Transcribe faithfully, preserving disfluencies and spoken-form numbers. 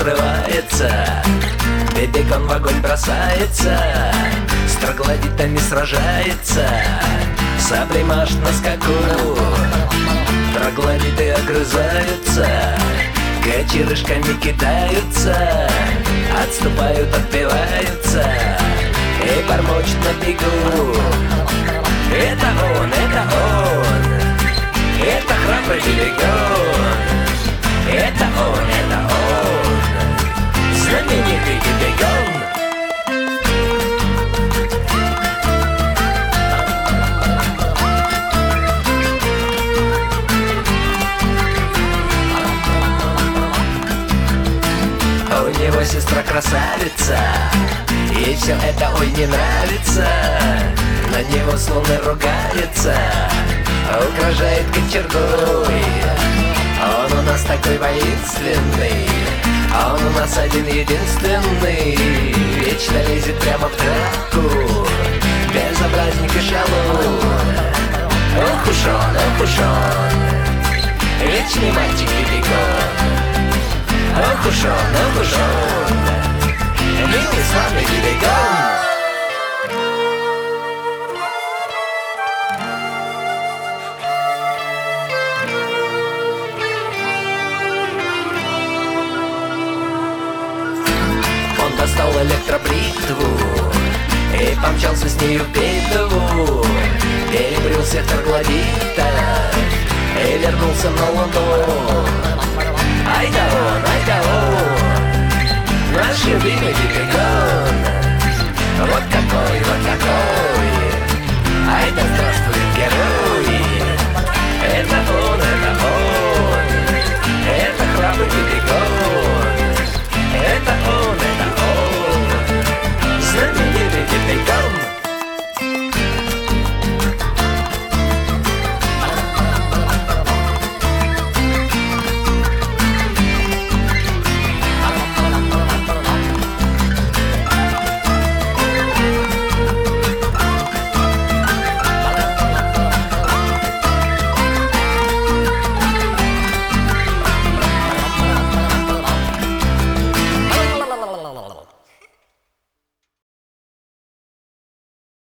срывается, бибикон в огонь бросается, с троглодитами сражается, саблей машет на скаку. Троглодиты огрызаются, кочерышками кидаются, отступают, отбиваются и бормочет на бегу. Это он, это он, это храбрый бибикон. Это он, это он, знаменитый бибикон. У него сестра красавица, ей все это ой не нравится. На него словно ругается, угрожает кочергой. Он у нас такой воинственный, а он у нас один единственный, вечно лезет прямо в драку, безобразник и шалун. Ох уж он, ох уж он, вечный мальчик бибикон. Ох уж он, ох уж он, милый славный бибикон. Он достал электробритву и помчался с нею в битву, перебрил всех троглодитов и вернулся на Луну. Ай да он, ай да он.